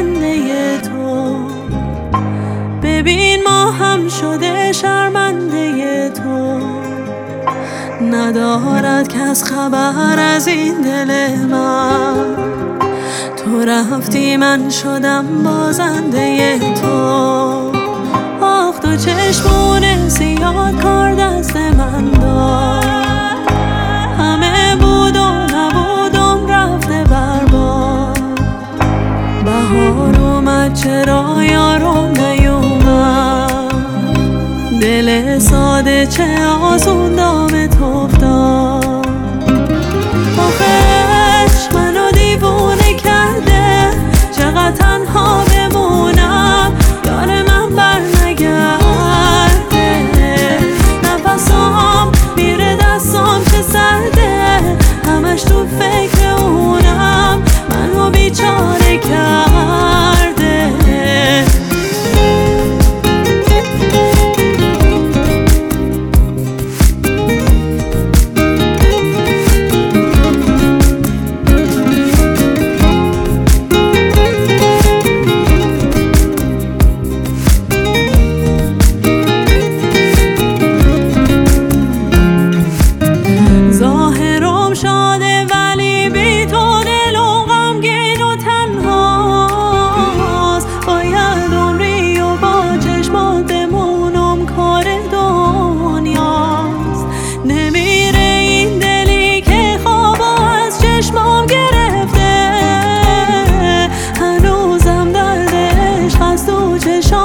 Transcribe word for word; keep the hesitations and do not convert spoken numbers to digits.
بنده تو. ببین ما هم شده شرمنده تو. ندارد کس خبر از این دل من. تو رفتی من شدم بازنده تو. آخ تو چشمون سیاه کار دست من داد. همه بود و نبودم رفته برباد. بهار اومد چرا یارم نیومد. دل ساده چه آسون دام تو افتاد. آخش منو دیوونه کرده. چقدر تنها بمونم یار من بر نگرده. نفسام میره دستام چه سرده. همش تو فکر اونم منو بیچاره کرده. چشم